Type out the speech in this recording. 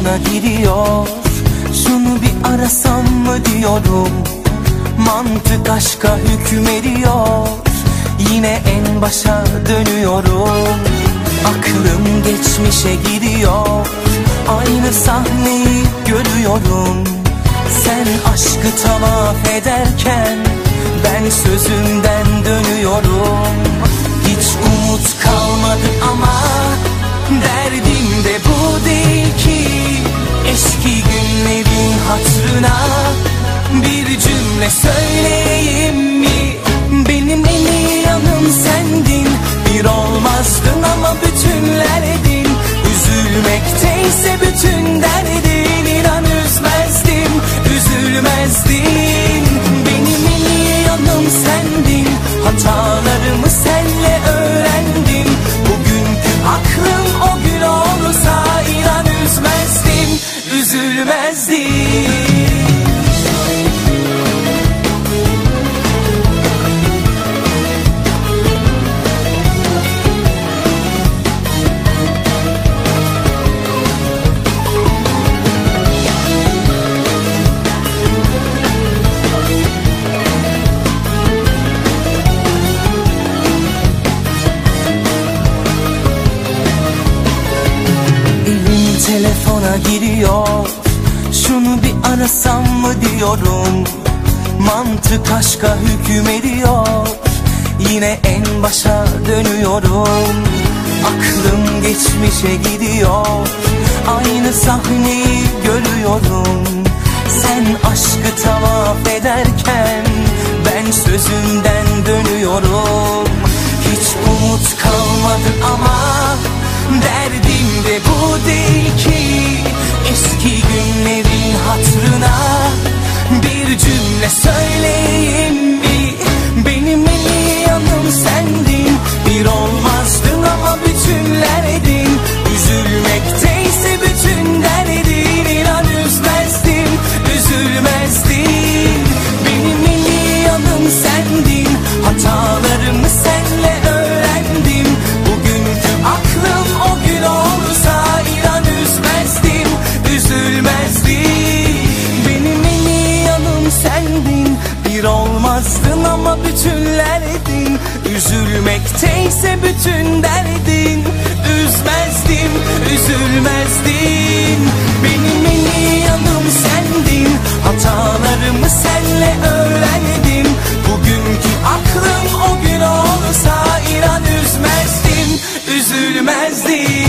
telefona giriyor. Şunu bir arasam mı diyorum. Mantık aşka hükmediyor. Yine en başa dönüyorum. Aklım geçmişe gidiyor. Aynı sahneyi görüyorum. Sen aşkı tamah ederken ben sözümden dönüyorum. Hiç umut kalmadı ama derdim de bu değil ki. Eski günlerin hatırına bir cümle söyleyeyim mi? Benim en iyi yanım sendin. Bir olmazdın ama bütünlerdin. Üzülmekteyse bütün derdin. İnan üzmezdim, üzülmezdin. Benim en iyi yanım sendin. Hatalarımı senle öğrendim. Bugünkü aklım o gün olsa inan üzmezdim, üzülmezdim. Telefona giriyor. Şunu bir arasam mı diyorum. Mantık aşka hükmediyor. Yine en başa dönüyorum. Aklım geçmişe gidiyor. Aynı sahneyi görüyorum. Sen aşkı tavaf ederken ben sözümden dönüyorum. Hiç umut kalmadı ama derdim de bu değil ki. Eski günlerin hatırına bir cümle söyleyeyim mi? Benim en iyi yanım sendin. Bir olmazdın ama bütünlerdin. Üzülmekteyse bütün derdin. İnan üzmezdim, üzülmezdin. Benim en iyi yanım sendin. Hatalarımı senle öğrendim. Bugünkü aklım o gün olsa inan üzmezdim, üzülmezdim. Benim en iyi yanım sendin. Bir olmazdın ama bütünlerdin. Üzülmekteyse bütün derdin. Üzmezdim, üzülmezdin. Benim en iyi yanım sendin. Hatalarımı senle öğrendim. Bugünkü aklım o gün olsa inan üzmezdim, üzülmezdim.